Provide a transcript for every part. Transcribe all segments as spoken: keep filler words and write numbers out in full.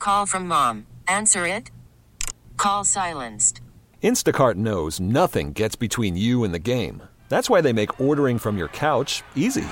Call from mom. Answer it. Call silenced. Instacart knows nothing gets between you and the game. That's why they make ordering from your couch easy.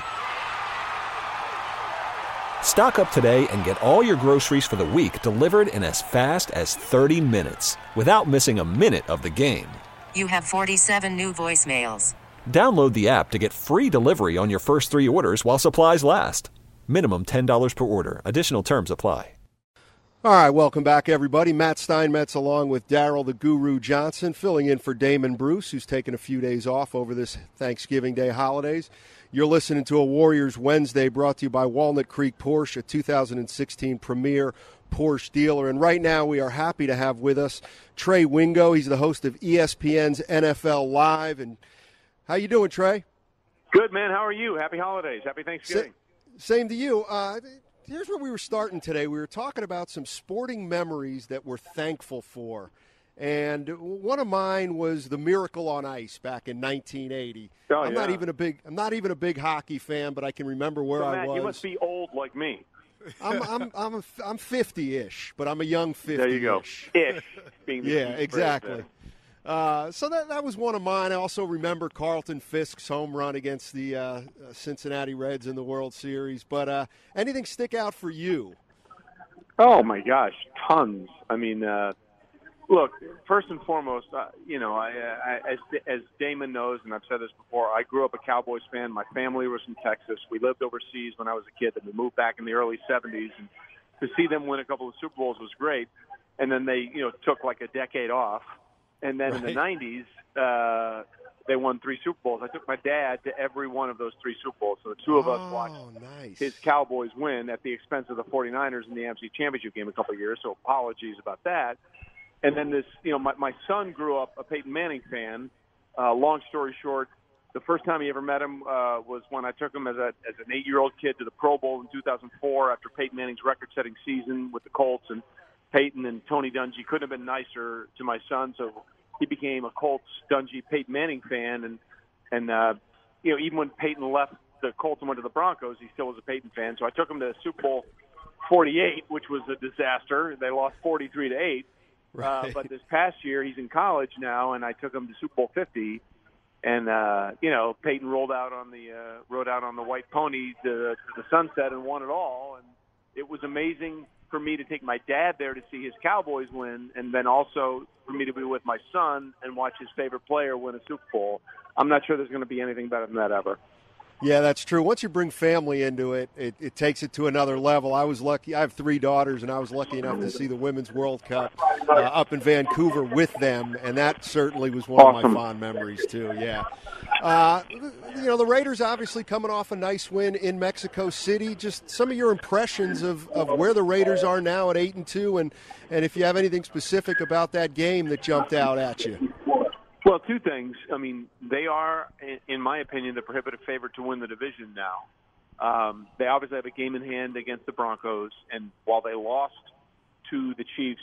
Stock up today and get all your groceries for the week delivered in as fast as thirty minutes without missing a minute of the game. You have forty-seven new voicemails. Download the app to get free delivery on your first three orders while supplies last. Minimum ten dollars per order. Additional terms apply. All right, welcome back, everybody. Matt Steinmetz along with Daryl the Guru Johnson, filling in for Damon Bruce, who's taking a few days off over this Thanksgiving Day holidays. You're listening to a Warriors Wednesday brought to you by Walnut Creek Porsche, a two thousand sixteen premier Porsche dealer. And right now we are happy to have with us Trey Wingo. He's the host of E S P N's N F L Live. And how you doing, Trey? Good, man. How are you? Happy holidays. Happy Thanksgiving. Sa- same to you. Uh, here's where we were starting today. We were talking about some sporting memories that we're thankful for. And one of mine was the Miracle on Ice back in nineteen eighty. Oh, I'm yeah. not even a big I'm not even a big hockey fan, but I can remember where so, I Matt, was. You must be old like me. I'm I'm I'm a, I'm fifty-ish, but I'm a young fifty-ish. There you go. Ish. Being the yeah, key exactly. phrase Uh, so that that was one of mine. I also remember Carlton Fisk's home run against the uh, Cincinnati Reds in the World Series. But uh, anything stick out for you? Oh my gosh, tons. I mean, uh, look. First and foremost, uh, you know, I, I, as as Damon knows, and I've said this before, I grew up a Cowboys fan. My family was from Texas. We lived overseas when I was a kid, and we moved back in the early seventies. And to see them win a couple of Super Bowls was great. And then they, you know, took like a decade off. And then right. in the nineties, uh, they won three Super Bowls. I took my dad to every one of those three Super Bowls. So the two of oh, us watched nice. his Cowboys win at the expense of the 49ers in the N F C Championship game a couple of years. So apologies about that. And then this, you know, my, my son grew up a Peyton Manning fan. Uh, long story short, the first time he ever met him uh, was when I took him as, a, as an eight-year-old kid to the Pro Bowl in two thousand four after Peyton Manning's record-setting season with the Colts. And Peyton and Tony Dungy couldn't have been nicer to my son, so he became a Colts, Dungy, Peyton Manning fan. And, and uh, you know, even when Peyton left the Colts and went to the Broncos, he still was a Peyton fan. So I took him to Super Bowl forty-eight, which was a disaster. They lost forty-three to eight. Right. Uh, but this past year, he's in college now, and I took him to Super Bowl fifty. And, uh, you know, Peyton rolled out on the uh, rode out on the white pony to, to the sunset and won it all. And it was amazing for me to take my dad there to see his Cowboys win, and then also for me to be with my son and watch his favorite player win a Super Bowl. I'm not sure there's going to be anything better than that ever. Yeah, that's true. Once you bring family into it, it, it takes it to another level. I was lucky. I have three daughters, and I was lucky enough to see the Women's World Cup uh, up in Vancouver with them, and that certainly was one awesome. of my fond memories, too, yeah. Uh, you know, the Raiders obviously coming off a nice win in Mexico City. Just some of your impressions of, of where the Raiders are now at eight and two, and, and if you have anything specific about that game that jumped out at you. Well, two things. I mean, they are, in my opinion, the prohibitive favorite to win the division now. Um, they obviously have a game in hand against the Broncos, and while they lost to the Chiefs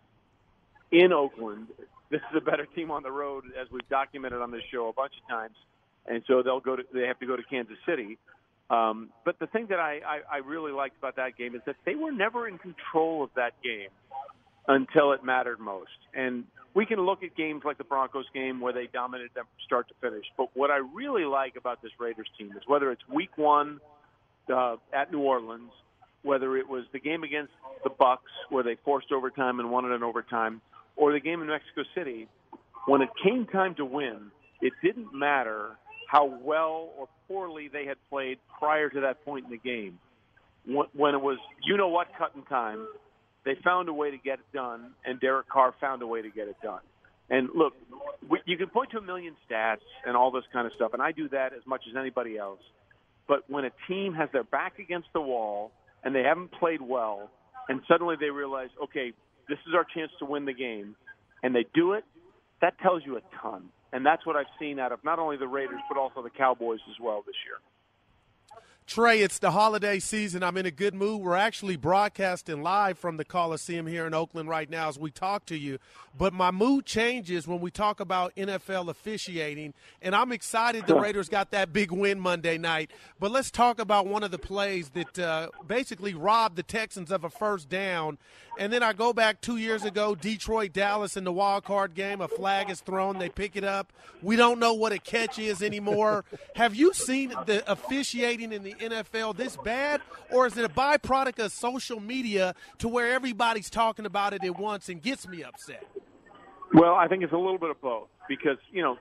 in Oakland, this is a better team on the road, as we've documented on this show a bunch of times, and so they'll go to they have to go to Kansas City. Um, but the thing that I, I, I really liked about that game is that they were never in control of that game until it mattered most. And we can look at games like the Broncos game where they dominated them from start to finish. But what I really like about this Raiders team is whether it's week one uh, at New Orleans, whether it was the game against the Bucks where they forced overtime and won it in overtime, or the game in Mexico City, when it came time to win, it didn't matter how well or poorly they had played prior to that point in the game. When it was, you know what, cutting time, they found a way to get it done, and Derek Carr found a way to get it done. And look, we, you can point to a million stats and all this kind of stuff, and I do that as much as anybody else. But when a team has their back against the wall and they haven't played well, and suddenly they realize, okay, this is our chance to win the game, and they do it, that tells you a ton. And that's what I've seen out of not only the Raiders but also the Cowboys as well this year. Trey, it's the holiday season. I'm in a good mood. We're actually broadcasting live from the Coliseum here in Oakland right now as we talk to you. But my mood changes when we talk about N F L officiating, and I'm excited the Raiders got that big win Monday night. But let's talk about one of the plays that uh, basically robbed the Texans of a first down. And then I go back two years ago, Detroit, Dallas in the wild card game. A flag is thrown. They pick it up. We don't know what a catch is anymore. Have you seen the officiating in the N F L this bad, or is it a byproduct of social media to where everybody's talking about it at once and gets me upset? Well, I think it's a little bit of both because, you know,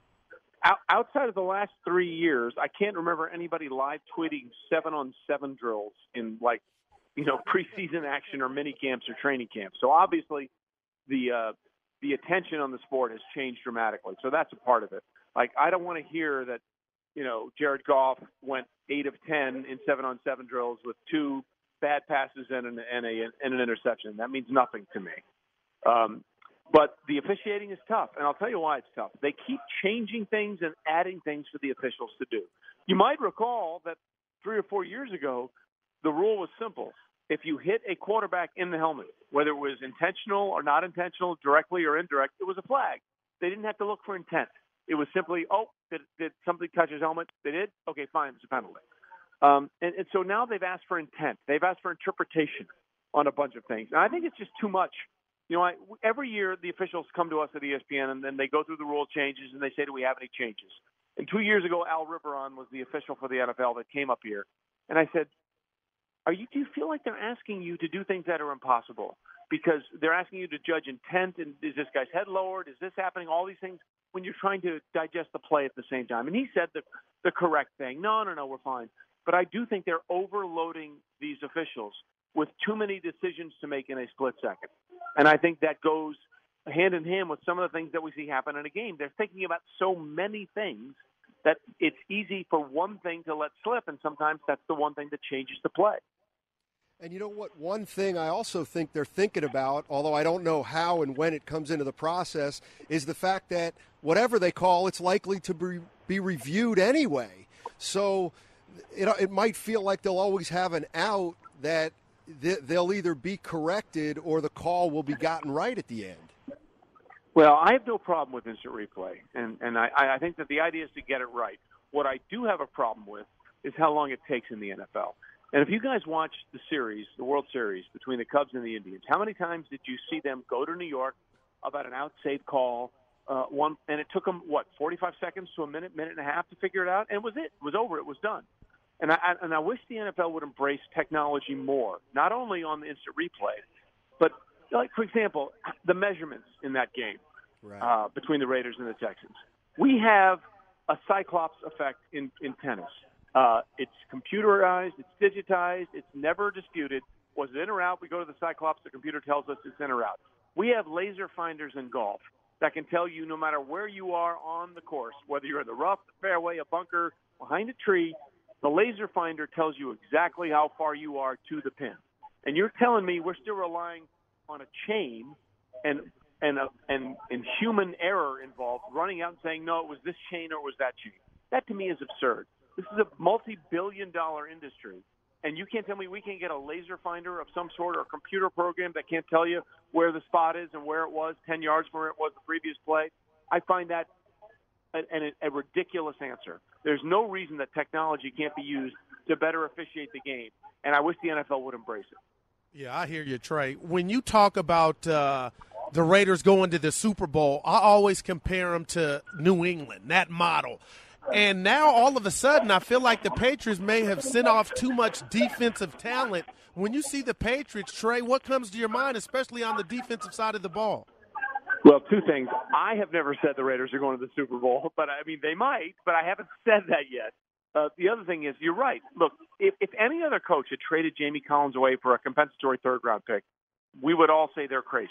out, outside of the last three years, I can't remember anybody live tweeting seven-on-seven drills in, like, you know, preseason action or mini camps or training camps. So obviously the uh, the attention on the sport has changed dramatically. So that's a part of it. Like, I don't want to hear that, you know, Jared Goff went eight of ten in seven-on-seven drills with two bad passes and an, and, a, and an interception. That means nothing to me. Um, but the officiating is tough, and I'll tell you why it's tough. They keep changing things and adding things for the officials to do. You might recall that three or four years ago, the rule was simple. If you hit a quarterback in the helmet, whether it was intentional or not intentional, directly or indirect, it was a flag. They didn't have to look for intent. It was simply, oh, did, did somebody touch his helmet? They did? Okay, fine, it's a penalty. Um, and, and so now they've asked for intent. They've asked for interpretation on a bunch of things. And I think it's just too much. You know, I, every year the officials come to us at E S P N and then they go through the rule changes and they say, do we have any changes? And two years ago, Al Riveron was the official for the N F L that came up here. And I said, Are you, do you feel like they're asking you to do things that are impossible? Because they're asking you to judge intent, and is this guy's head lowered? Is this happening? All these things when you're trying to digest the play at the same time. And he said the, the correct thing. No, no, no, we're fine. But I do think they're overloading these officials with too many decisions to make in a split second. And I think that goes hand in hand with some of the things that we see happen in a game. They're thinking about so many things that it's easy for one thing to let slip, and sometimes that's the one thing that changes the play. And you know what? One thing I also think they're thinking about, although I don't know how and when it comes into the process, is the fact that whatever they call, it's likely to be, be reviewed anyway. So it, it might feel like they'll always have an out that they'll either be corrected or the call will be gotten right at the end. Well, I have no problem with instant replay, and, and I, I think that the idea is to get it right. What I do have a problem with is how long it takes in the N F L. And if you guys watched the series, the World Series, between the Cubs and the Indians, how many times did you see them go to New York about an out-safe call, uh, one, and it took them, what, forty-five seconds to a minute, minute and a half to figure it out? And it was it. It was over. It was done. And I, and I wish the N F L would embrace technology more, not only on the instant replay, but, like, for example, the measurements in that game right. uh, between the Raiders and the Texans. We have a Cyclops effect in, in tennis. Uh, it's computerized, it's digitized, it's never disputed. Was it in or out? We go to the Cyclops, the computer tells us it's in or out. We have laser finders in golf that can tell you no matter where you are on the course, whether you're in the rough, the fairway, a bunker, behind a tree, the laser finder tells you exactly how far you are to the pin. And you're telling me we're still relying on a chain and and a, and, and human error involved, running out and saying, no, it was this chain or it was that chain. That to me is absurd. This is a multi-billion dollar industry, and you can't tell me we can't get a laser finder of some sort or a computer program that can't tell you where the spot is and where it was ten yards from where it was the previous play. I find that a, a, a ridiculous answer. There's no reason that technology can't be used to better officiate the game, and I wish the N F L would embrace it. Yeah, I hear you, Trey. When you talk about uh, the Raiders going to the Super Bowl, I always compare them to New England, that model. And now, all of a sudden, I feel like the Patriots may have sent off too much defensive talent. When you see the Patriots, Trey, what comes to your mind, especially on the defensive side of the ball? Well, two things. I have never said the Raiders are going to the Super Bowl, but I mean, they might, but I haven't said that yet. Uh, the other thing is, you're right. Look, if, if any other coach had traded Jamie Collins away for a compensatory third-round pick, we would all say they're crazy.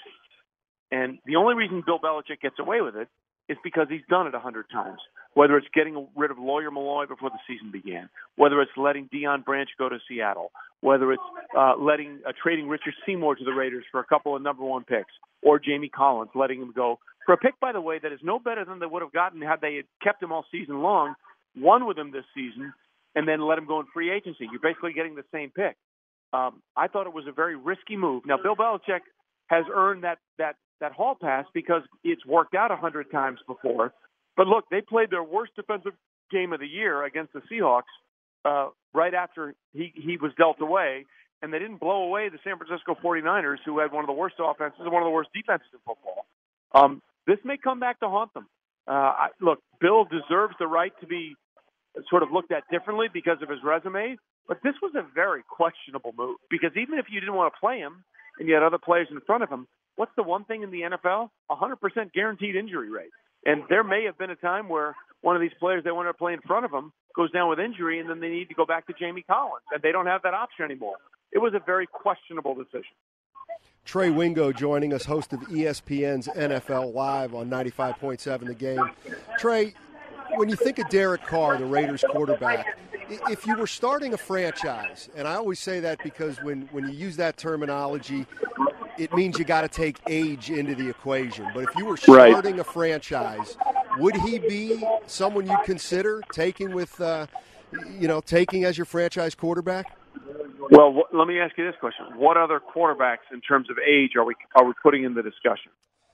And the only reason Bill Belichick gets away with it is because he's done it a hundred times. Whether it's getting rid of Lawyer Malloy before the season began, whether it's letting Deion Branch go to Seattle, whether it's uh, letting uh, trading Richard Seymour to the Raiders for a couple of number one picks, or Jamie Collins letting him go for a pick, by the way, that is no better than they would have gotten had they had kept him all season long, won with him this season, and then let him go in free agency. You're basically getting the same pick. Um, I thought it was a very risky move. Now, Bill Belichick has earned that that that hall pass because it's worked out a hundred times before. But look, they played their worst defensive game of the year against the Seahawks uh, right after he, he was dealt away, and they didn't blow away the San Francisco forty-niners, who had one of the worst offenses and one of the worst defenses in football. Um, this may come back to haunt them. Uh, I, look, Bill deserves the right to be sort of looked at differently because of his resume, but this was a very questionable move because even if you didn't want to play him and you had other players in front of him, what's the one thing in the N F L? one hundred percent guaranteed injury rate. And there may have been a time where one of these players they wanted to play in front of him goes down with injury, and then they need to go back to Jamie Collins, and they don't have that option anymore. It was a very questionable decision. Trey Wingo joining us, host of E S P N's N F L Live on ninety-five point seven The Game. Trey, when you think of Derek Carr, the Raiders quarterback, if you were starting a franchise, and I always say that because when, when you use that terminology, it means you got to take age into the equation. But if you were starting right. a franchise, would he be someone you'd consider taking with, uh, you know, taking as your franchise quarterback? Well, wh- let me ask you this question: what other quarterbacks, in terms of age, are we are we putting in the discussion?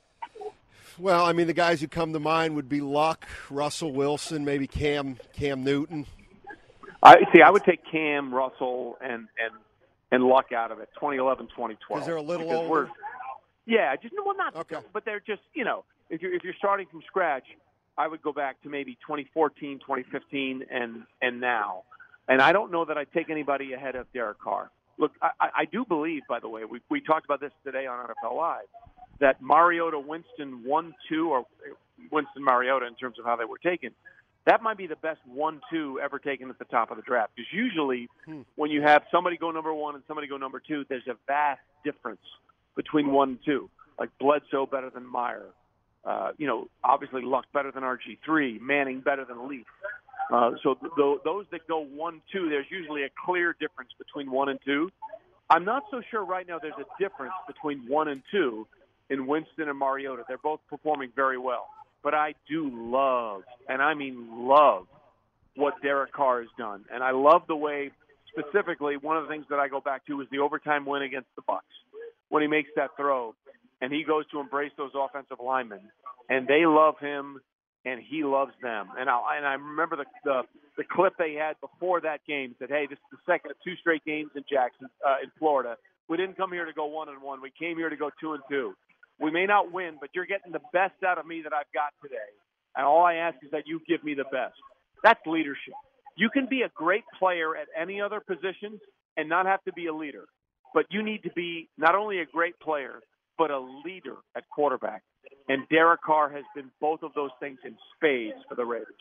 Well, I mean, the guys who come to mind would be Luck, Russell Wilson, maybe Cam Cam Newton. I see. I would take Cam, Russell, and and. and Luck out of it, twenty eleven, twenty twelve. Because they're a little because older? Yeah, just well, not okay. but they're just, you know, if you're, if you're starting from scratch, I would go back to maybe twenty fourteen, twenty fifteen, and, and now. And I don't know that I'd take anybody ahead of Derek Carr. Look, I, I do believe, by the way, we, we talked about this today on N F L Live, that Mariota, Winston, one two, or Winston, Mariota in terms of how they were taken, that might be the best one two ever taken at the top of the draft. Because usually hmm. when you have somebody go number one and somebody go number two, there's a vast difference between one and two. Like Bledsoe better than Meyer. Uh, you know, obviously Luck better than R G three. Manning better than Leaf. Uh, so th- th- those that go one two, there's usually a clear difference between one and two. I'm not so sure right now there's a difference between one and two in Winston and Mariota. They're both performing very well. But I do love, and I mean love, what Derek Carr has done. And I love the way, specifically, one of the things that I go back to is the overtime win against the Bucs. When he makes that throw, and he goes to embrace those offensive linemen, and they love him, and he loves them. And I, and I remember the, the the clip they had before that game said, hey, this is the second of two straight games in Jackson, uh, in Florida. We didn't come here to go one and one. We came here to go two and two. We may not win, but you're getting the best out of me that I've got today. And all I ask is that you give me the best. That's leadership. You can be a great player at any other position and not have to be a leader. But you need to be not only a great player, but a leader at quarterback. And Derek Carr has been both of those things in spades for the Raiders.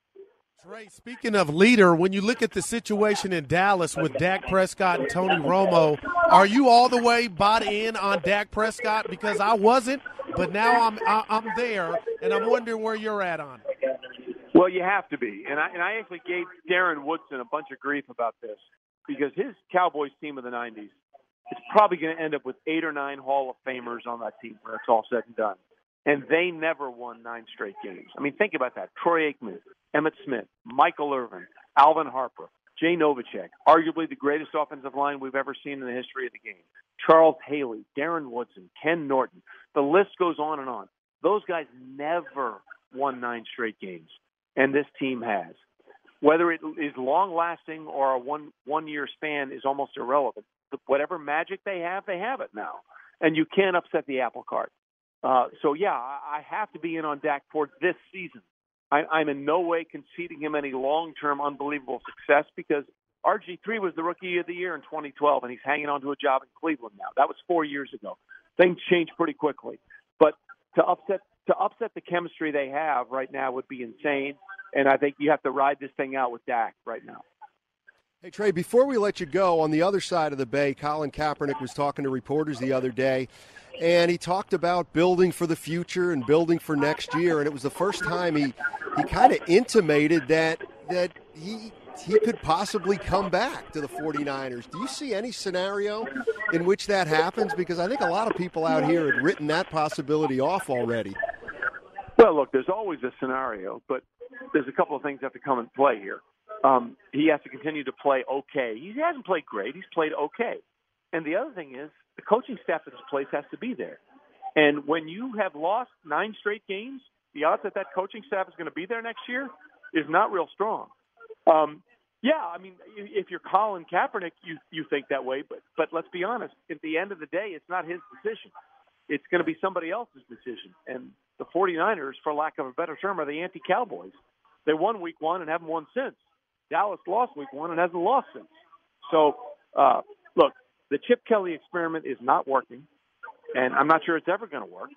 Trey, speaking of leader, when you look at the situation in Dallas with Dak Prescott and Tony Romo, are you all the way bought in on Dak Prescott? Because I wasn't, but now I'm I'm there, and I'm wondering where you're at on it. Well, you have to be. And I, and I actually gave Darren Woodson a bunch of grief about this because his Cowboys team of the nineties is probably going to end up with eight or nine Hall of Famers on that team when it's all said and done. And they never won nine straight games. I mean, think about that. Troy Aikman, Emmitt Smith, Michael Irvin, Alvin Harper, Jay Novacek, arguably the greatest offensive line we've ever seen in the history of the game. Charles Haley, Darren Woodson, Ken Norton. The list goes on and on. Those guys never won nine straight games, and this team has. Whether it is long-lasting or a one, one-year span is almost irrelevant. Whatever magic they have, they have it now. And you can't upset the apple cart. Uh, so, yeah, I have to be in on Dak for this season. I, I'm in no way conceding him any long-term unbelievable success because R G three was the Rookie of the Year in twenty twelve, and he's hanging on to a job in Cleveland now. That was four years ago. Things change pretty quickly. But to upset to upset the chemistry they have right now would be insane, and I think you have to ride this thing out with Dak right now. Hey, Trey, before we let you go, on the other side of the bay, Colin Kaepernick was talking to reporters the other day, and he talked about building for the future and building for next year, and it was the first time he, he kind of intimated that that he he could possibly come back to the forty-niners. Do you see any scenario in which that happens? Because I think a lot of people out here had written that possibility off already. Well, look, there's always a scenario, but there's a couple of things that have to come in play here. um, he has to continue to play okay. He hasn't played great. He's played okay. And the other thing is the coaching staff at this place has to be there. And when you have lost nine straight games, the odds that that coaching staff is going to be there next year is not real strong. Um, yeah, I mean, if you're Colin Kaepernick, you you think that way. But but let's be honest. At the end of the day, it's not his decision. It's going to be somebody else's decision. And the 49ers, for lack of a better term, are the anti-Cowboys. They won week one and haven't won since. Dallas lost week one and hasn't lost since. So, uh, look, the Chip Kelly experiment is not working, and I'm not sure it's ever going to work.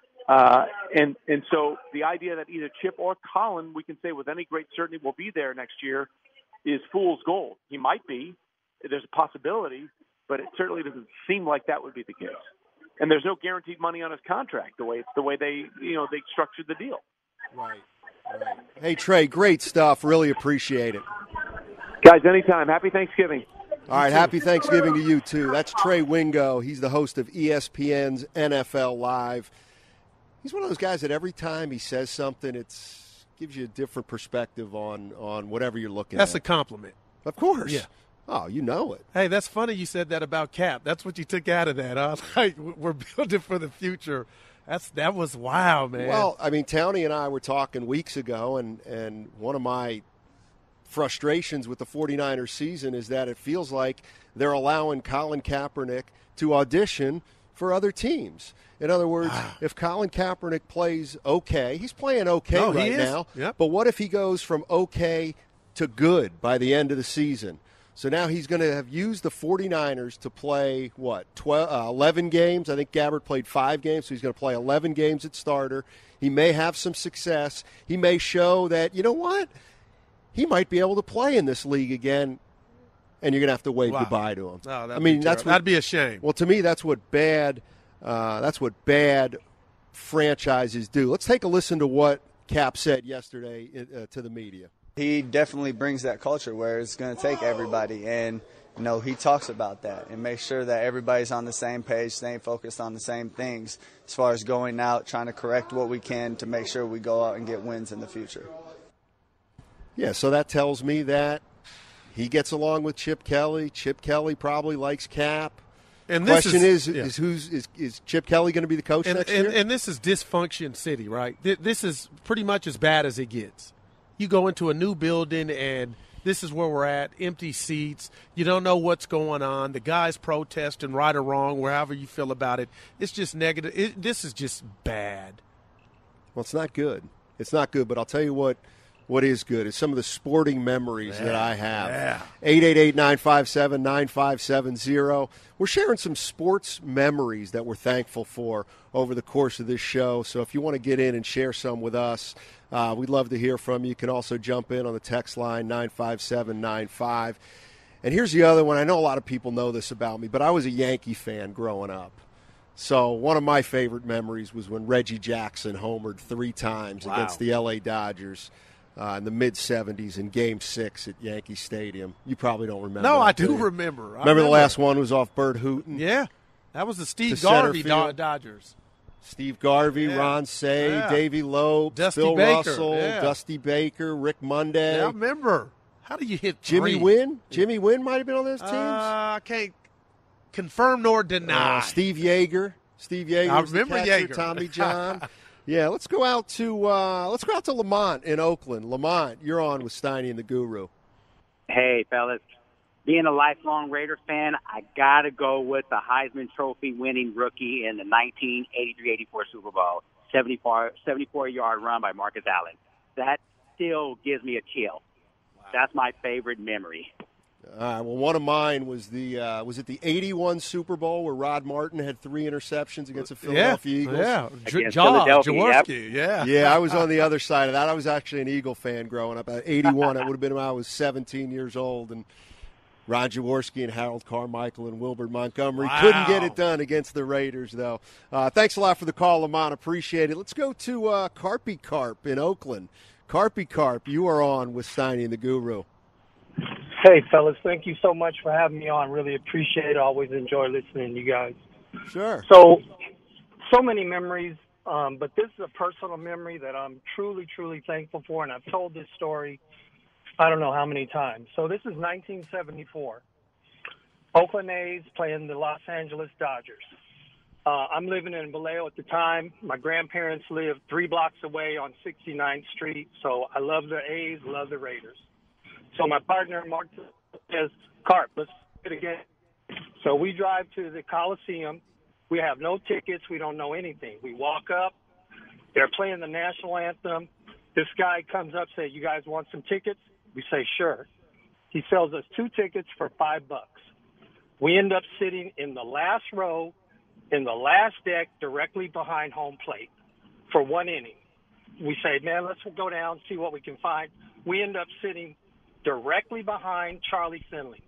Uh, and, and so the idea that either Chip or Colin, we can say with any great certainty, will be there next year is fool's gold. He might be. There's a possibility, but it certainly doesn't seem like that would be the case. And there's no guaranteed money on his contract the way it's the way they you know they structured the deal. Right. Right. Hey Trey, great stuff. Really appreciate it. Guys, anytime. Happy Thanksgiving. All right, happy Thanksgiving to you too. That's Trey Wingo. He's the host of E S P N's N F L Live. He's one of those guys that every time he says something, it's gives you a different perspective on on whatever you're looking That's at. That's a compliment. Of course. Yeah. Oh, you know it. Hey, that's funny you said that about Cap. That's what you took out of that. I was like, we're building for the future. That's That was wild, man. Well, I mean, Townie and I were talking weeks ago, and, and one of my frustrations with the 49ers season is that it feels like they're allowing Colin Kaepernick to audition for other teams. In other words, if Colin Kaepernick plays okay, he's playing okay no, right he is. now, Yep. but what if he goes from okay to good by the end of the season? So now he's going to have used the 49ers to play, what, twelve, uh, eleven games? I think Gabbert played five games, so he's going to play eleven games at starter. He may have some success. He may show that, you know what, he might be able to play in this league again, and you're going to have to wave wow. goodbye to him. Oh, I mean, that's what, that'd be a shame. Well, to me, that's what bad uh, that's what bad franchises do. Let's take a listen to what Cap said yesterday uh, to the media. He definitely brings that culture where it's going to take everybody, and you know he talks about that and makes sure that everybody's on the same page, staying focused on the same things as far as going out, trying to correct what we can to make sure we go out and get wins in the future. Yeah, so that tells me that he gets along with Chip Kelly. Chip Kelly probably likes Cap. And the this question is, is, yeah. is who's is, is Chip Kelly going to be the coach and, next and, year? And this is dysfunction city, right? This is pretty much as bad as it gets. You go into a new building, and this is where we're at, empty seats. You don't know what's going on. The guys protesting, right or wrong, wherever you feel about it. It's just negative. It, this is just bad. Well, it's not good. It's not good, but I'll tell you what what is good is some of the sporting memories yeah, that I have. Yeah. eight eight eight, nine five seven, nine five seven zero. We're sharing some sports memories that we're thankful for over the course of this show. So if you want to get in and share some with us, uh, we'd love to hear from you. You can also jump in on the text line nine five seven nine five. And here's the other one. I know a lot of people know this about me, but I was a Yankee fan growing up. So one of my favorite memories was when Reggie Jackson homered three times wow. against the L A Dodgers uh, in the mid-seventies in Game six at Yankee Stadium. You probably don't remember No, that, I do you? remember. I remember. remember the last one was off Bert Hooton? Yeah. That was the Steve To center Garvey field. Do- Dodgers. Steve Garvey, Yeah. Ron Say, Yeah. Davey Lopes, Dusty Bill Baker. Russell, Yeah. Dusty Baker, Rick Monday. Yeah, I remember. How do you hit Jimmy three? Wynn? Jimmy Wynn might have been on those teams. Uh, I can't confirm nor deny. Uh, Steve Yeager. Steve Yeager. I was the remember catcher, Yeager. Tommy John. Yeah, let's go out to uh, let's go out to Lamont in Oakland. Lamont, you're on with Steiny and the Guru. Hey, fellas. Being a lifelong Raiders fan, I got to go with the Heisman Trophy winning rookie in the nineteen eighty-three eighty-four Super Bowl, seventy-four-yard run by Marcus Allen. That still gives me a chill. Wow. That's my favorite memory. All right, well, one of mine was the uh, was it the eighty-one Super Bowl where Rod Martin had three interceptions against the Philadelphia yeah, Eagles? Yeah, Against Jaw, Philadelphia, Jaworski, yeah. Yeah, I was on the other side of that. I was actually an Eagle fan growing up. At eighty-one, it would have been when I was seventeen years old, and Ron Jaworski and Harold Carmichael and Wilbert Montgomery Wow. couldn't get it done against the Raiders, though. Uh, thanks a lot for the call, Lamont. Appreciate it. Let's go to uh, Carpy Carp in Oakland. Carpy Carp, you are on with Steiny and the Guru. Hey, fellas, thank you so much for having me on. Really appreciate it. Always enjoy listening to you guys. Sure. So, so many memories, um, but this is a personal memory that I'm truly, truly thankful for, and I've told this story I don't know how many times. So this is nineteen seventy-four. Oakland A's playing the Los Angeles Dodgers. Uh, I'm living in Vallejo at the time. My grandparents lived three blocks away on sixty-ninth Street. So I love the A's, love the Raiders. So my partner, Mark, says, Carp, let's do it again. So we drive to the Coliseum. We have no tickets. We don't know anything. We walk up. They're playing the national anthem. This guy comes up, says, you guys want some tickets? We say, sure. He sells us two tickets for five bucks. We end up sitting in the last row, in the last deck, directly behind home plate for one inning. We say, man, let's go down, see what we can find. We end up sitting directly behind Charlie Finley.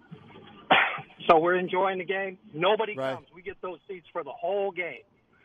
So we're enjoying the game. Nobody Right. comes. We get those seats for the whole game.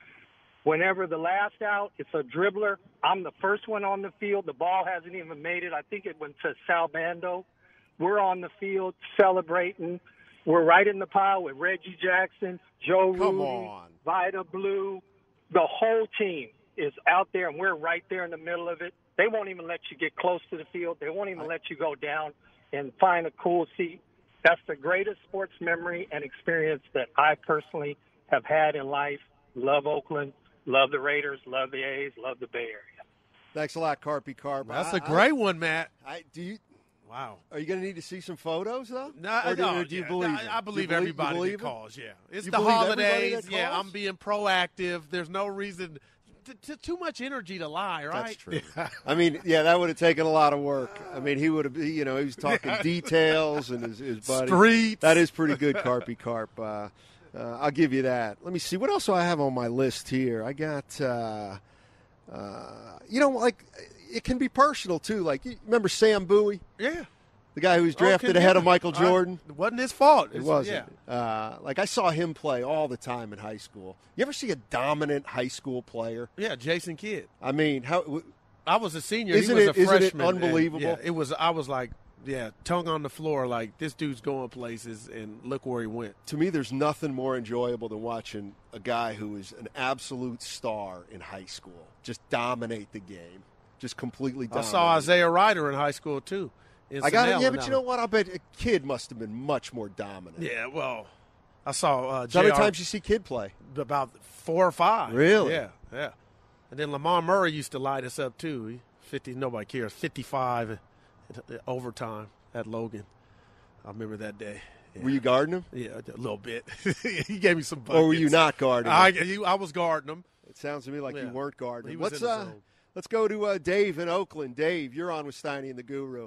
Whenever the last out, it's a dribbler. I'm the first one on the field. The ball hasn't even made it. I think it went to Sal Bando. We're on the field celebrating. We're right in the pile with Reggie Jackson, Joe Come Rudy, on. Vida Blue. The whole team is out there, and we're right there in the middle of it. They won't even let you get close to the field. They won't even let you go down and find a cool seat. That's the greatest sports memory and experience that I personally have had in life. Love Oakland, love the Raiders, love the A's, love the Bay Area. Thanks a lot, Carpy Carp. That's a a great one, Matt. I, do you? Wow. Are you going to need to see some photos though? No, or do, no, or do you yeah, believe? no, it? I believe You everybody you believe that it? calls. Yeah, it's You the believe everybody holidays. that Yeah, calls? I'm being proactive. There's no reason. T- t- too much energy to lie, right? That's true. I mean, yeah, that would have taken a lot of work. I mean, he would have, you know, he was talking details and his, his buddy. Streets. That is pretty good, Carpy Carp. Uh, uh, I'll give you that. Let me see. What else do I have on my list here? I got, uh, uh, you know, like, it can be personal, too. Like, you remember Sam Bowie? Yeah. The guy who was Oh, drafted can- ahead yeah. of Michael I- Jordan? It wasn't his fault. It It's- wasn't. Yeah. Uh, like, I saw him play all the time in high school. You ever see a dominant high school player? Yeah, Jason Kidd. I mean, how w- I was a senior. Isn't he was it- a isn't it freshman. and, unbelievable? yeah, it was. I was like, yeah, tongue on the floor. Like, this dude's going places, and look where he went. to me, there's nothing more enjoyable than watching a guy who is an absolute star in high school just dominate the game, just completely dominate. I saw Isaiah Ryder in high school too. in I got it. Sanel, Yeah, and but I- you know what? I bet a kid must have been much more dominant. Yeah, well, I saw uh, How J many R times you see kid play? about four or five. Really? Yeah, yeah. And then Lamar Murray used to light us up too. He, Fifty, nobody cares. Fifty-five at, at overtime at Logan. I remember that day. Yeah. Were you guarding him, Yeah, a little bit. He gave me some buckets. or were you not guarding him? I, he, I was guarding him. It sounds to me like you Yeah. weren't guarding He him. was Let's in the uh, zone. let's go to uh, Dave in Oakland. Dave, you're on with Steiny and the Guru.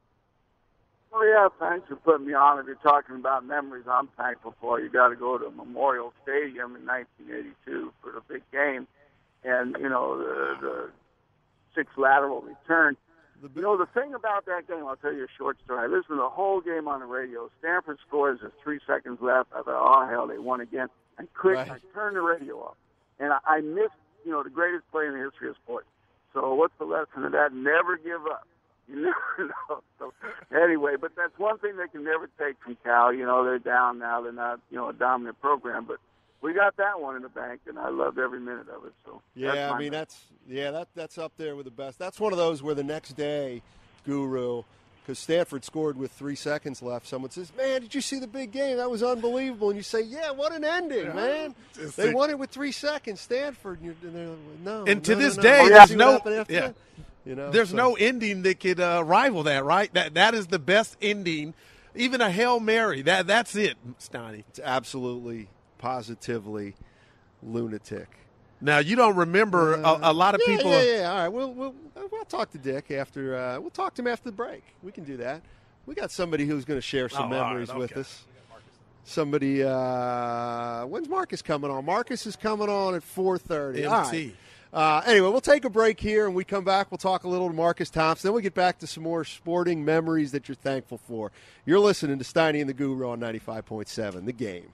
Oh, yeah, thanks for putting me on. If you're talking about memories, I'm thankful for. You got to go to Memorial Stadium in nineteen eighty-two for the big game. And, you know, the, the six lateral return. You know, the thing about that game, I'll tell you a short story. I listened to the whole game on the radio. Stanford scores, there's three seconds left. I thought, oh, hell, they won again. And quick, Right. I turned the radio off. And I, I missed, you know, the greatest play in the history of sports. So what's the lesson of that? Never give up. You never know. So anyway, but that's one thing they can never take from Cal. You know, they're down now. They're not, you know, a dominant program. But we got that one in the bank, and I loved every minute of it. So Yeah, that's I my mean memory. that's yeah that that's up there with the best. That's one of those where the next day, Guru, because Stanford scored with three seconds left. Someone says, "Man, did you see the big game? That was unbelievable." And you say, "Yeah, what an ending, man! Just They think- won it with three seconds, Stanford." And, you're, and they're like, no, And to no, this no, day, no. You there's see what no- happened after yeah. that? You know, There's so- no ending that could uh, rival that, right? That that is the best ending. Even a Hail Mary. That that's it, Steiny. It's absolutely, positively lunatic. Now you don't remember a, a lot of yeah, people. Yeah, yeah. All right, we'll we'll we'll talk to Dick after. Uh, we'll talk to him after the break. We can do that. We got somebody who's going to share some Oh, all memories right, with okay. us. Somebody. Uh, when's Marcus coming on? Marcus is coming on at four thirty. M T. All right. Uh, anyway, we'll take a break here, and we come back. We'll talk a little to Marcus Thompson. Then we'll get back to some more sporting memories that you're thankful for. You're listening to Steiny and the Guru on ninety-five point seven, The Game.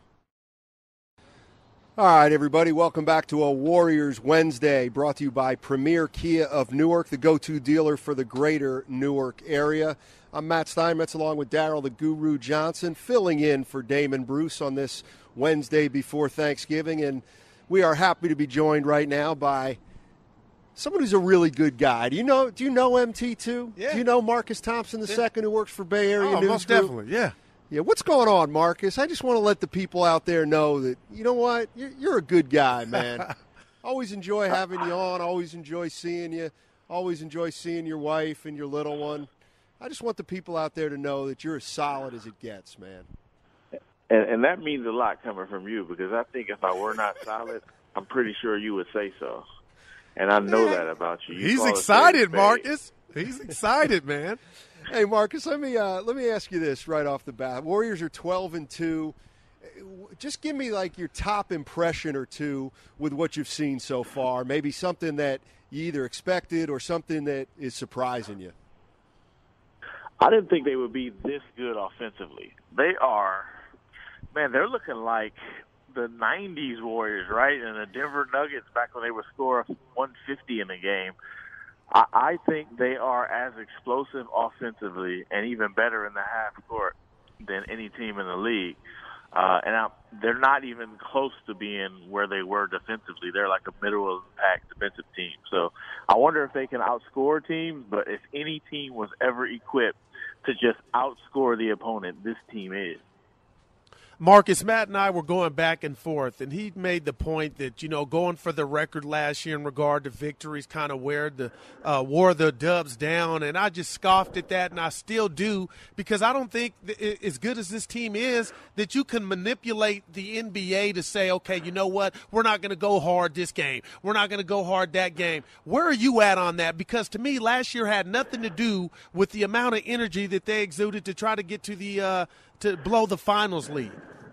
All right, everybody, welcome back to a Warriors Wednesday, brought to you by Premier Kia of Newark, the go-to dealer for the greater Newark area. I'm Matt Steinmetz along with Daryl the Guru Johnson, filling in for Damon Bruce on this Wednesday before Thanksgiving, and we are happy to be joined right now by someone who's a really good guy. Do you know? Do you know M T too? Yeah. Do you know Marcus Thompson the Yeah. second, who works for Bay Area Oh, News most Group? definitely, yeah. Yeah, what's going on, Marcus? I just want to let the people out there know that, you know what, you're, you're a good guy, man. Always enjoy having you on. Always enjoy seeing you. Always enjoy seeing your wife and your little one. I just want the people out there to know that you're as solid as it gets, man. And, and that means a lot coming from you, because I think if I were not solid, I'm pretty sure you would say so. And I know that about you. you He's excited, Marcus. He's excited, man. Hey, Marcus, let me uh, let me ask you this right off the bat. Warriors are twelve and two. Just give me like your top impression or two with what you've seen so far. Maybe something that you either expected or something that is surprising you. I didn't think they would be this good offensively. They are, man, they're looking like the nineties Warriors, right? And the Denver Nuggets back when they would score one fifty in a game. I, I think they are as explosive offensively and even better in the half court than any team in the league. Uh, and I, they're not even close to being where they were defensively. They're like a middle-of-the-pack defensive team. So I wonder if they can outscore teams, but if any team was ever equipped to just outscore the opponent, this team is. Marcus, Matt and I were going back and forth, and he made the point that, you know, going for the record last year in regard to victories kind of wore the, uh, wore the Dubs down, and I just scoffed at that, and I still do, because I don't think, that as good as this team is, that you can manipulate the N B A to say, okay, you know what, we're not going to go hard this game. We're not going to go hard that game. Where are you at on that? Because to me, last year had nothing to do with the amount of energy that they exuded to try to get to the uh, to blow the finals lead.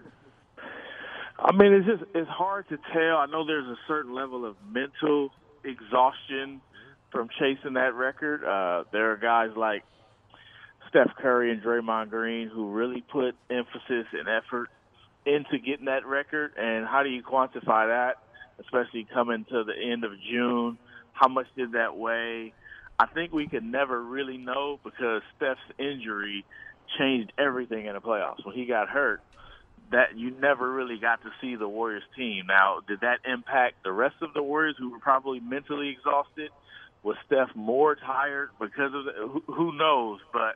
I mean, it's just it's hard to tell. I know there's a certain level of mental exhaustion from chasing that record. Uh, there are guys like Steph Curry and Draymond Green who really put emphasis and effort into getting that record. And how do you quantify that, especially coming to the end of June? How much did that weigh? I think we could never really know, because Steph's injury changed everything in the playoffs. When he got hurt, that you never really got to see the Warriors team. Now, did that impact the rest of the Warriors who were probably mentally exhausted? Was Steph more tired because of the, who, who knows? But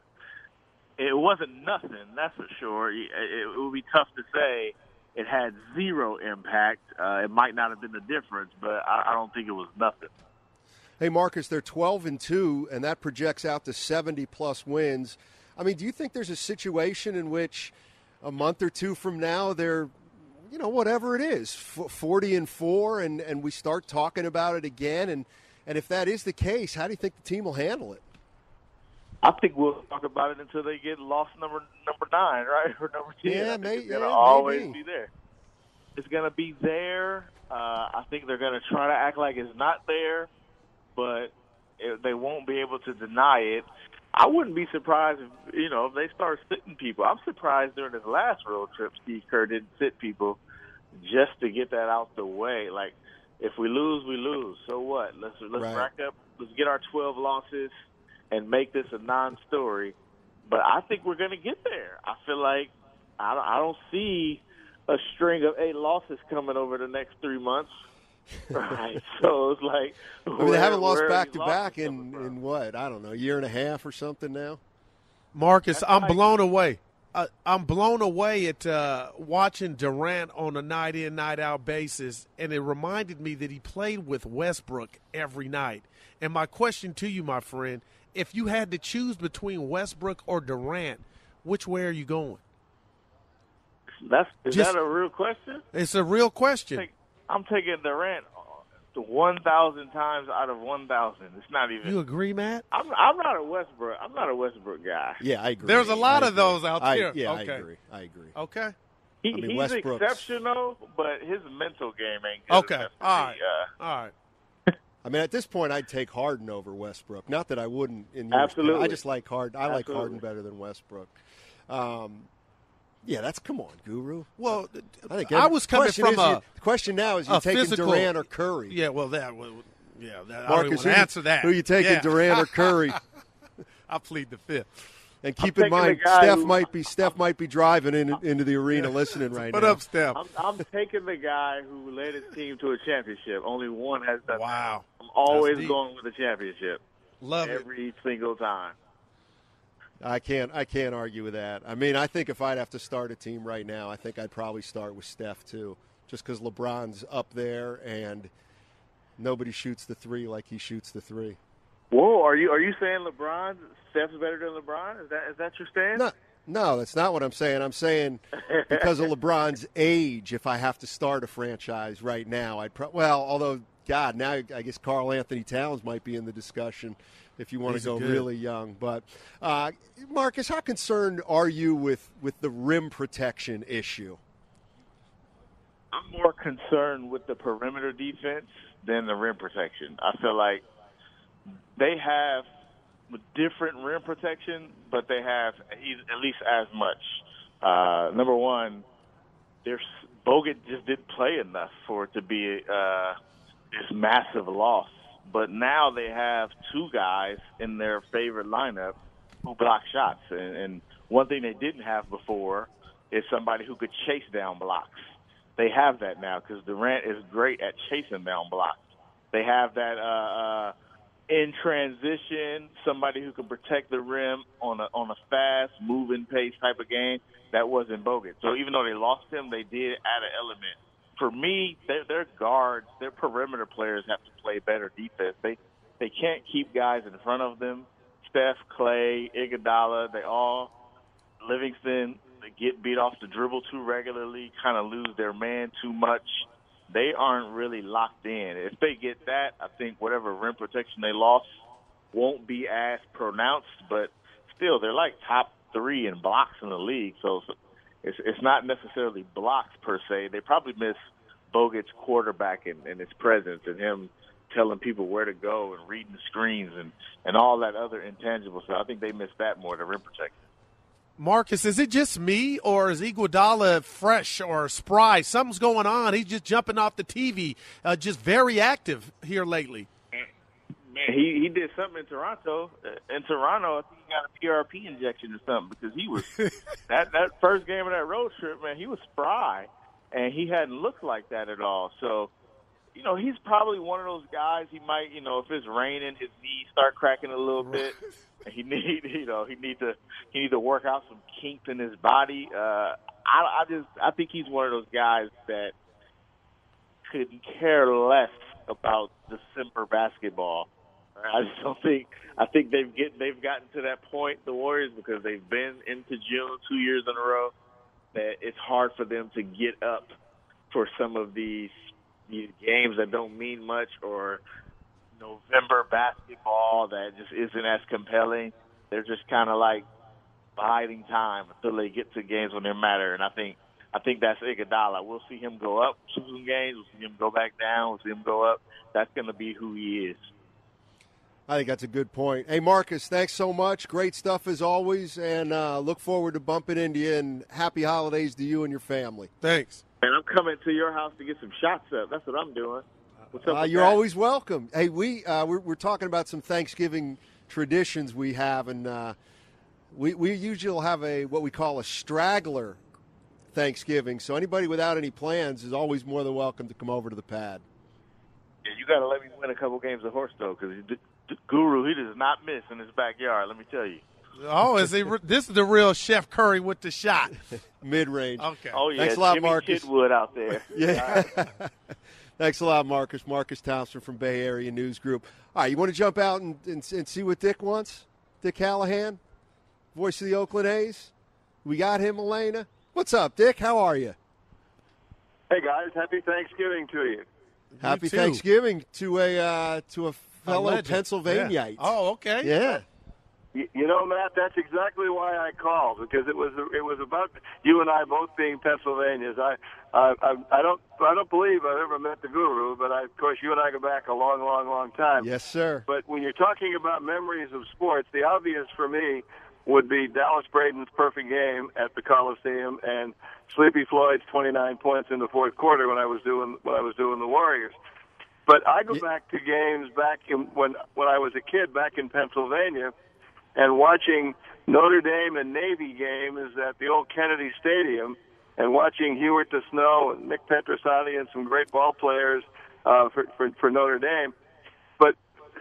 it wasn't nothing, that's for sure. It, it would be tough to say it had zero impact. Uh, it might not have been the difference, but I, I don't think it was nothing. Hey, Marcus, they're twelve and two, and that projects out to seventy plus wins. I mean, do you think there's a situation in which a month or two from now they're, you know, whatever it is, forty and four, and, and we start talking about it again? And, and if that is the case, how do you think the team will handle it? I think we'll talk about it until they get lost number number nine, right, or number ten. Yeah, I think may, it's gonna yeah, always maybe. be there. It's gonna be there. Uh, I think they're gonna try to act like it's not there, but it, they won't be able to deny it. I wouldn't be surprised if, you know, if they start sitting people. I'm surprised during his last road trip, Steve Kerr didn't sit people just to get that out the way. Like, if we lose, we lose. So what? Let's let's Right. rack up. Let's get our twelve losses and make this a non-story. But I think we're going to get there. I feel like I don't, I don't see a string of eight losses coming over the next three months. Right. So it's like, I mean, they haven't lost where are back these to losses back coming in, from? in what, I don't know, a year and a half or something now? Marcus, That's I'm like- blown away. Uh, I'm blown away at uh, watching Durant on a night-in, night-out basis, and it reminded me that he played with Westbrook every night. And my question to you, my friend, if you had to choose between Westbrook or Durant, which way are you going? That's is Just- that a real question? It's a real question. Take- I'm taking Durant to one thousand times out of one thousand. It's not even. You agree, Matt? I'm I'm not a Westbrook. I'm not a Westbrook guy. Yeah, I agree. There's a lot I of agree. those out I- there. yeah, Okay. I agree. I agree. Okay. He, I mean, he's Westbrook's- exceptional, but his mental game ain't good Okay. enough for All me. right. Uh, All right. I mean, at this point, I'd take Harden over Westbrook. Not that I wouldn't in years Absolutely. past. I just like Harden. I like Absolutely. Harden better than Westbrook. Um, yeah, that's come on, Guru. Well, I think I every- was coming question from is, a, you- the question now is: you a taking physical- Durant or Curry? Yeah, well, that, well, yeah, that, I don't Marcus, even who, want to answer that. who you taking, Yeah. Durant or Curry? I plead the fifth. And I'm keep in taking mind, the guy Steph who- might be Steph might be driving in, into the arena listening right Put now. up, Steph. I'm, I'm taking the guy who led his team to a championship. Only one has done. Wow. that. I'm always going with the championship. Love every it. Every single time. I can't I can't argue with that. I mean, I think if I'd have to start a team right now, I think I'd probably start with Steph too, just because LeBron's up there and nobody shoots the three like he shoots the three. Whoa, are you are you saying LeBron, Steph's better than LeBron? Is that is that your stance? No, no, that's not what I'm saying. I'm saying because of LeBron's age, if I have to start a franchise right now, I'd pro- well, although God, now I guess Karl Anthony Towns might be in the discussion if you want He's to go good. really young. But uh, Marcus, how concerned are you with, with the rim protection issue? I'm more concerned with the perimeter defense than the rim protection. I feel like they have different rim protection, but they have at least as much. Uh, number one, there's Bogut just didn't play enough for it to be uh, this massive loss. But now they have two guys in their favorite lineup who block shots. And, and one thing they didn't have before is somebody who could chase down blocks. They have that now because Durant is great at chasing down blocks. They have that uh, uh, in transition, somebody who can protect the rim on a on a fast, moving pace type of game. That wasn't Bogut. So even though they lost him, they did add an element. For me, their, their guards, their perimeter players have to play better defense. They they can't keep guys in front of them. Steph, Clay, Iguodala, they all, Livingston, they get beat off the dribble too regularly, kind of lose their man too much. They aren't really locked in. If they get that, I think whatever rim protection they lost won't be as pronounced, but still, they're like top three in blocks in the league. So it's it's not necessarily blocks per se. They probably miss Bogut's quarterback and, and his presence and him telling people where to go and reading the screens and, and all that other intangible stuff. I think they miss that more than rim protection. Marcus, is it just me, or is Iguodala fresh or spry? Something's going on. He's just jumping off the T V, uh, just very active here lately. Man, he, he did something in Toronto. Uh, in Toronto, I think he got a P R P injection or something because he was that that first game of that road trip, man, he was spry, and he hadn't looked like that at all. So, you know, he's probably one of those guys. He might, you know, if it's raining, his knees start cracking a little bit. He need, you know, he need to he need to work out some kinks in his body. Uh, I, I just I think he's one of those guys that could care less about December basketball. I just don't think I think they've get they've gotten to that point, the Warriors, because they've been into June two years in a row, that it's hard for them to get up for some of these, these games that don't mean much, or November basketball that just isn't as compelling. They're just kind of like biding time until they get to games when they matter. And I think I think that's Iguodala. We'll see him go up to some games. We'll see him go back down. We'll see him go up. That's going to be who he is. I think that's a good point. Hey, Marcus, thanks so much. Great stuff as always, and uh, look forward to bumping into you, and happy holidays to you and your family. Thanks. And I'm coming to your house to get some shots up. That's what I'm doing. What's up Uh, with you're that? always welcome. Hey, we uh, we're, we're talking about some Thanksgiving traditions we have, and uh, we we usually have a what we call a straggler Thanksgiving. So anybody without any plans is always more than welcome to come over to the pad. Yeah, you got to let me win a couple games of horse though, because Guru, he does not miss in his backyard. Let me tell you. Oh, is he? This is the real Chef Curry with the shot. Mid-range. Okay. Oh yeah, Thanks a lot, Jimmy Marcus. Kidwood out there. Yeah. Thanks a lot, Marcus. Marcus Thompson from Bay Area News Group. All right, you want to jump out and, and, and see what Dick wants? Dick Callahan, voice of the Oakland A's. We got him, Elena. What's up, Dick? How are you? Hey guys, happy Thanksgiving to you. Happy too. Thanksgiving to a uh, to a fellow legend. Pennsylvaniite. Yeah. Oh, okay. Yeah. You, you know, Matt, that's exactly why I called, because it was it was about you and I both being Pennsylvanians. I I I, I don't I don't believe I've ever met the Guru, but I, of course you and I go back a long, long, long time. Yes, sir. But when you're talking about memories of sports, the obvious for me would be Dallas Braden's perfect game at the Coliseum and Sleepy Floyd's twenty-nine points in the fourth quarter when I was doing when I was doing the Warriors. But I go back to games back in, when when I was a kid back in Pennsylvania, and watching Notre Dame and Navy games at the old Kennedy Stadium, and watching Hewart to Snow and Nick Petrosani and some great ball players uh, for, for for Notre Dame. But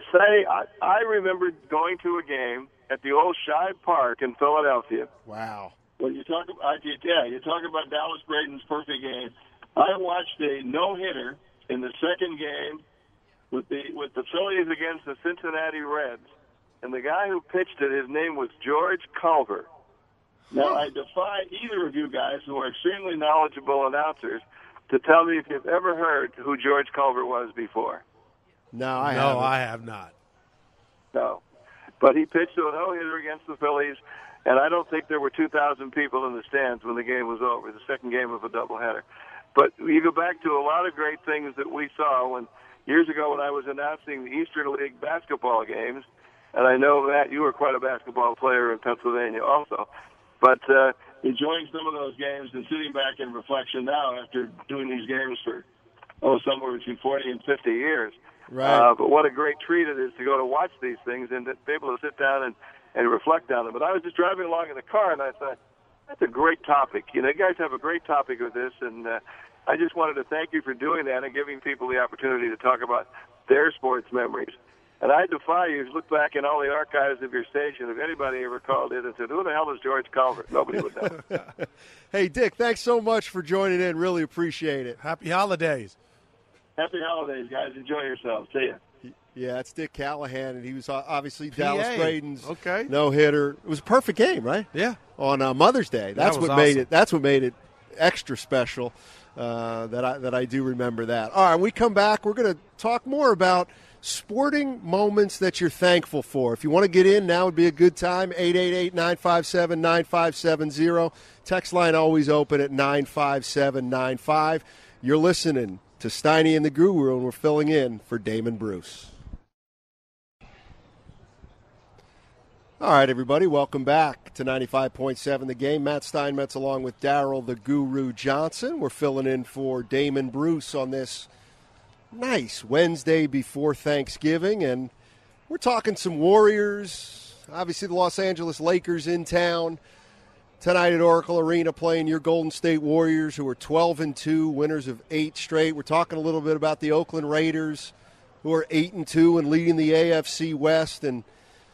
say I, I remember going to a game at the old Shibe Park in Philadelphia. Wow. When you talk about yeah, you talk about Dallas Braden's perfect game. I watched a no-hitter in the second game with the with the Phillies against the Cincinnati Reds, and the guy who pitched it, his name was George Culver. Now, I defy either of you guys, who are extremely knowledgeable announcers, to tell me if you've ever heard who George Culver was before. No, I no, haven't. I have not. No. But he pitched a no-hitter against the Phillies, and I don't think there were two thousand people in the stands when the game was over, the second game of a doubleheader. But you go back to a lot of great things that we saw when years ago when I was announcing the Eastern League basketball games, and I know, Matt, you were quite a basketball player in Pennsylvania also. But uh, enjoying some of those games and sitting back in reflection now after doing these games for, oh, somewhere between forty and fifty years. Right. Uh, but what a great treat it is to go to watch these things and to be able to sit down and, and reflect on them. But I was just driving along in the car, and I thought, that's a great topic. You know, you guys have a great topic with this, and uh, I just wanted to thank you for doing that and giving people the opportunity to talk about their sports memories. And I defy you to look back in all the archives of your station. If anybody ever called in and said, who the hell is George Culver? Nobody would know. Hey, Dick, thanks so much for joining in. Really appreciate it. Happy holidays. Happy holidays, guys. Enjoy yourselves. See ya. Yeah, it's Dick Callahan, and he was obviously P A. Dallas Braden's okay. no-hitter. It was a perfect game, right? Yeah. On uh, Mother's Day. That's That what was made awesome. it. That's what made it extra special. Uh, that I that I do remember that. All right, when we come back, we're going to talk more about sporting moments that you're thankful for. If you want to get in, now would be a good time. eight eight eight, nine five seven, nine five seven zero. Text line always open at nine five seven nine five. You're listening to Steiny and the Guru, and we're filling in for Damon Bruce. All right, everybody, welcome back to ninety-five point seven The Game. Matt Steinmetz along with Daryl the Guru Johnson. We're filling in for Damon Bruce on this nice Wednesday before Thanksgiving, and we're talking some Warriors. Obviously, the Los Angeles Lakers in town tonight at Oracle Arena playing your Golden State Warriors, who are twelve and two, winners of eight straight. We're talking a little bit about the Oakland Raiders, who are eight and two and leading the A F C West. And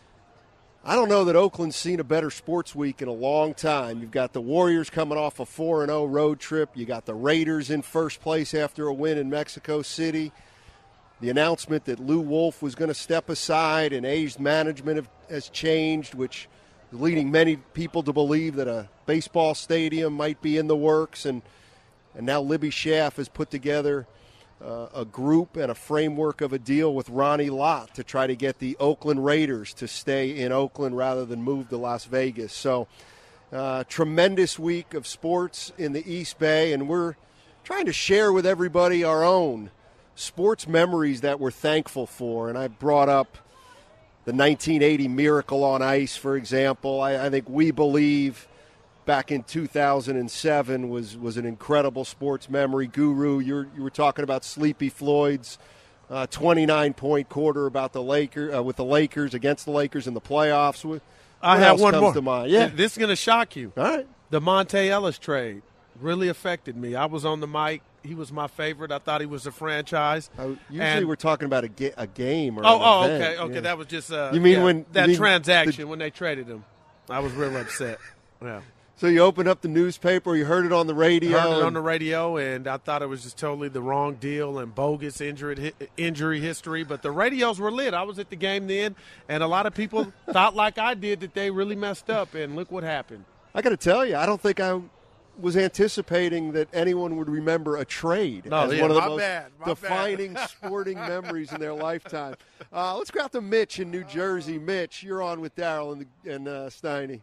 I don't know that Oakland's seen a better sports week in a long time. You've got the Warriors coming off a four and oh road trip. You got the Raiders in first place after a win in Mexico City. The announcement that Lou Wolf was going to step aside and A's management have, has changed, which is leading many people to believe that a baseball stadium might be in the works. And, and now Libby Schaff has put together Uh, a group and a framework of a deal with Ronnie Lott to try to get the Oakland Raiders to stay in Oakland rather than move to Las Vegas. So, uh, tremendous week of sports in the East Bay, and we're trying to share with everybody our own sports memories that we're thankful for. And I brought up the nineteen eighty Miracle on Ice, for example. I, I think We Believe back in two thousand seven was, was an incredible sports memory. Guru, you're, you were talking about Sleepy Floyd's uh, twenty-nine point quarter about the Lakers uh, with the Lakers against the Lakers in the playoffs. What I have else one comes more. to mind? Yeah, This is going to shock you. All right. The Monte Ellis trade really affected me. I was on the mic. He was my favorite. I thought he was a franchise. Uh, usually And- we're talking about a, ga- a game or Oh, an oh, event. okay, okay. Yeah. That was just uh, You mean yeah, when- that you mean transaction the- when they traded him. I was real upset. Yeah. So you opened up the newspaper, you heard it on the radio. Heard it on and- the radio, and I thought it was just totally the wrong deal and bogus injury injury history. But the radios were lit. I was at the game then, and a lot of people thought like I did that they really messed up, and look what happened. I got to tell you, I don't think I was anticipating that anyone would remember a trade No, as yeah, one of the my most bad, my defining bad. sporting memories in their lifetime. Uh, let's go out to Mitch in New Jersey. Mitch, you're on with Daryl and, the, and uh, Steiny.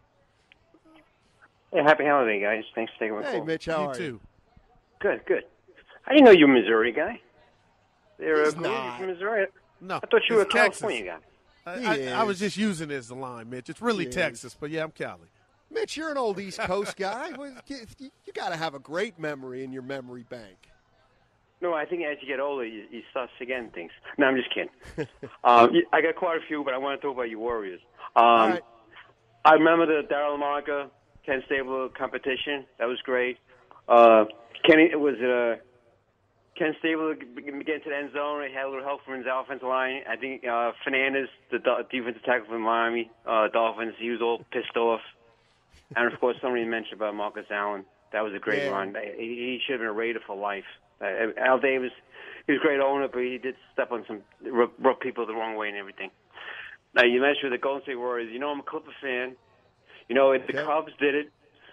Hey, happy holiday, guys. Thanks for taking my Hey, call. Mitch, how You are too. you? Good, good. I didn't know you were a Missouri guy. They're He's uh, not. from Missouri. No, I thought you were a it's Texas. California guy. I, He I, I was is. just using it as the line, Mitch. It's really He is. Texas, but yeah, I'm Cali. Mitch, you're an old East Coast guy. Well, You, you got to have a great memory in your memory bank. No, I think as you get older, you, you start forgetting things. No, I'm just kidding. um, I got quite a few, but I want to talk about your Warriors. Um, All right. I remember the Darryl Lamarca, Ken Stabler competition. That was great. Uh, Kenny, it was uh, Ken Stable get into the end zone. He had a little help from his offensive line. I think uh, Fernandez, the defensive tackle from Miami uh, Dolphins, he was all pissed off. And, of course, somebody mentioned about Marcus Allen. That was a great yeah. run. He, he should have been a Raider for life. Uh, Al Davis, he was a great owner, but he did step on some, rub, rub people the wrong way and everything. Now, you mentioned the Golden State Warriors. You know I'm a Clipper fan. You know, if the yeah. Cubs did it,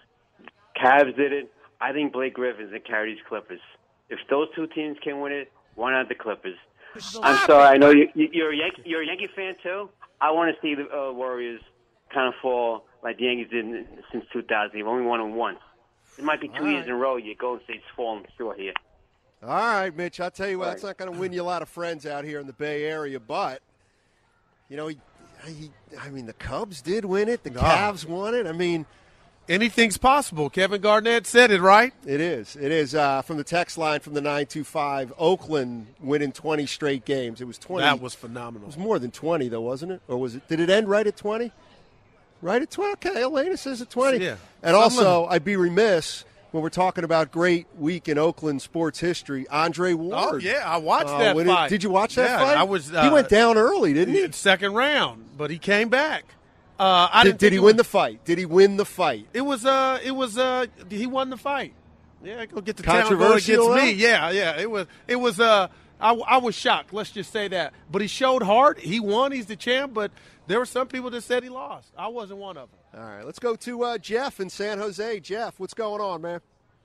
Cavs did it, I think Blake Griffin's going to carry these Clippers. If those two teams can win it, why not the Clippers? I'm sorry. I know you, you're, a Yankee, you're a Yankee fan, too. I want to see the uh, Warriors kind of fall like the Yankees did since two thousand. They've only won them once. It might be two All years right. in a row. You Golden State's falling short here. All right, Mitch. I'll tell you what, that's not going to win you a lot of friends out here in the Bay Area. But, you know, he, he, I mean, the Cubs did win it. The no. Cavs won it. I mean – anything's possible. Kevin Garnett said it, right? It is. It is. Uh, from the text line from the nine two five, Oakland winning twenty straight games. It was twenty. That was phenomenal. It was more than twenty, though, wasn't it? Or was it? Did it end right at twenty? Right at twenty? Okay, Elena says at twenty. Yeah. And also, I'd be remiss when we're talking about great week in Oakland sports history, Andre Ward. Oh, yeah, I watched uh, that fight. It, did you watch that yeah, fight? I was, uh, he went down early, didn't he? Second round, but he came back. Uh, I did didn't did he it win was, the fight? Did he win the fight? It was uh, it was uh, he won the fight. Yeah, go get the town going against me. Yeah, yeah, it was it was uh, I, I was shocked. Let's just say that. But he showed heart. He won. He's the champ. But there were some people that said he lost. I wasn't one of them. All right, let's go to uh, Jeff in San Jose. Jeff, what's going on, man?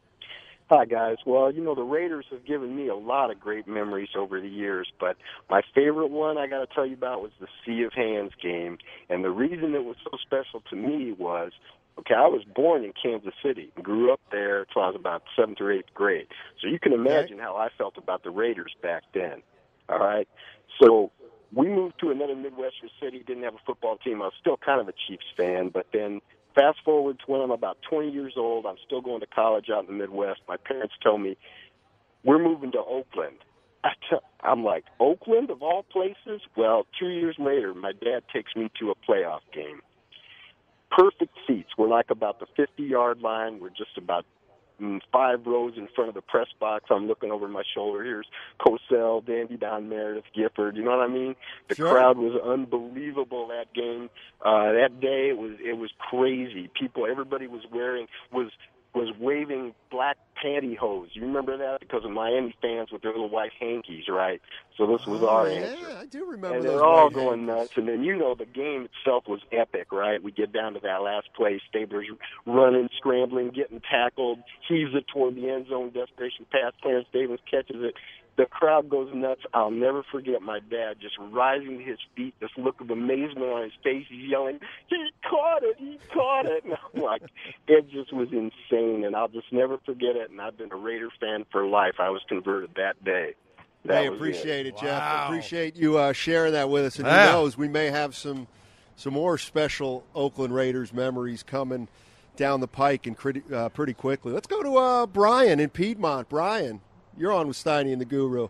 Hi, guys. Well, you know, the Raiders have given me a lot of great memories over the years, but my favorite one I got to tell you about was the Sea of Hands game. And the reason it was so special to me was, okay, I was born in Kansas City, grew up there until I was about seventh or eighth grade. So you can imagine how I felt about the Raiders back then. All right? So we moved to another Midwestern city, didn't have a football team. I was still kind of a Chiefs fan, but then fast forward to when I'm about twenty years old, I'm still going to college out in the Midwest. My parents tell me, we're moving to Oakland. I tell, I'm like, Oakland of all places? Well, two years later, my dad takes me to a playoff game. Perfect seats. We're like about the fifty-yard line. We're just about five rows in front of the press box. I'm looking over my shoulder. Here's Cosell, Dandy Don, Meredith, Gifford. You know what I mean? The sure. crowd was unbelievable that game. Uh, that day it was it was crazy. People, everybody was wearing was was waving black pantyhose. You remember that? Because of Miami fans with their little white hankies, right? So this was oh, our yeah, answer. I do remember and those they're all white going hankies. nuts. And then, you know, the game itself was epic, right? We get down to that last play. Stabler's running, scrambling, getting tackled, heaves it toward the end zone, desperation pass. Clarence Davis catches it. The crowd goes nuts. I'll never forget my dad just rising to his feet, this look of amazement on his face. He's yelling, he caught it, he caught it. And I'm like, it just was insane, and I'll just never forget it. And I've been a Raider fan for life. I was converted that day. That I was appreciate it, it Jeff. Wow. Appreciate you uh, sharing that with us. And yeah. who knows, we may have some some more special Oakland Raiders memories coming down the pike and pretty, uh, pretty quickly. Let's go to uh, Brian in Piedmont. Brian, you're on with Steiny and the Guru.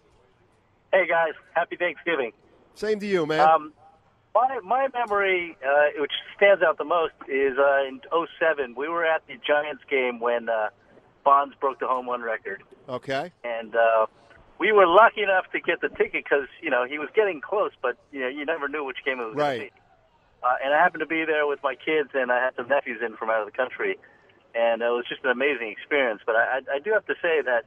Hey, guys. Happy Thanksgiving. Same to you, man. Um, my my memory, uh, which stands out the most, is uh, in oh seven. We were at the Giants game when uh, Bonds broke the home run record. Okay. And uh, we were lucky enough to get the ticket because, you know, he was getting close, but, you know, you never knew which game it was right. going to be. Uh, and I happened to be there with my kids, and I had some nephews in from out of the country. And it was just an amazing experience. But I, I do have to say that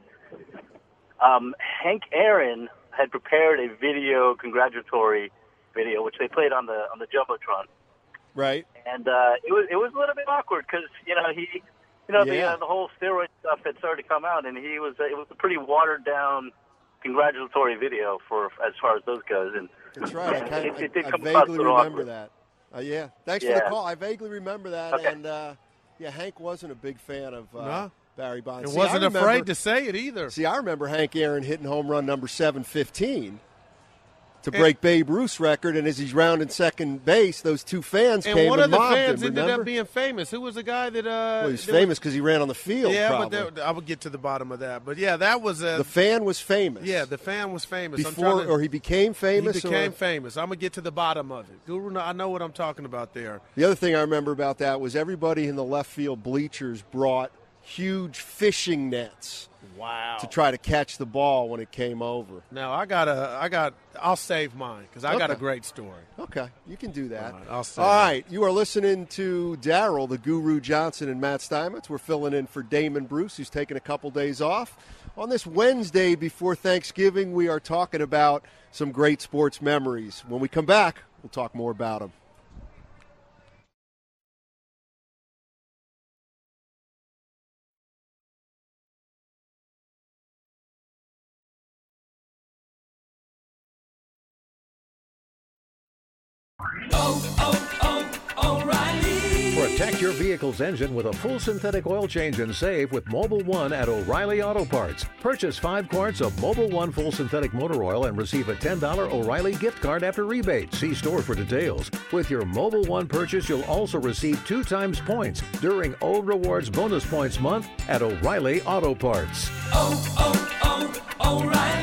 um, Hank Aaron had prepared a video, congratulatory video, which they played on the on the Jumbotron. Right. And uh, it was it was a little bit awkward because, you know, he, you know, yeah. the uh, the whole steroid stuff had started to come out, and he was uh, it was a pretty watered down congratulatory video for as far as those goes. And that's right. And I, kind it, it I, did I come vaguely remember awkward. that. Uh, yeah. Thanks yeah. for the call. I vaguely remember that. Okay. And uh, yeah, Hank wasn't a big fan of uh, no. Barry Bonds. He See, wasn't remember, afraid to say it either. See, I remember Hank Aaron hitting home run number seven fifteen to break and, Babe Ruth's record, and as he's rounding second base, those two fans and came one and of the mobbed fans him, ended remember? up being famous. Who was the guy that? Uh, well, he was famous because he ran on the field. Yeah, probably. but that, I would get to the bottom of that. But yeah, that was a, the fan was famous. Yeah, the fan was famous. Before, to, or he became famous. He became or, famous. I'm gonna get to the bottom of it. Guru, I know what I'm talking about there. The other thing I remember about that was everybody in the left field bleachers brought huge fishing nets. Wow. To try to catch the ball when it came over. Now, I got a, I got, I'll save mine because I okay. got a great story. Okay, you can do that. All right, I'll save All right, you are listening to Daryl, the Guru Johnson, and Matt Steinmetz. We're filling in for Damon Bruce, who's taking a couple days off. On this Wednesday before Thanksgiving, we are talking about some great sports memories. When we come back, we'll talk more about them. Oh, oh, oh, O'Reilly. Protect your vehicle's engine with a full synthetic oil change and save with Mobil one at O'Reilly Auto Parts. Purchase five quarts of Mobil one full synthetic motor oil and receive a ten dollars O'Reilly gift card after rebate. See store for details. With your Mobil one purchase, you'll also receive two times points during O Rewards Bonus Points Month at O'Reilly Auto Parts. Oh, oh, oh, O'Reilly.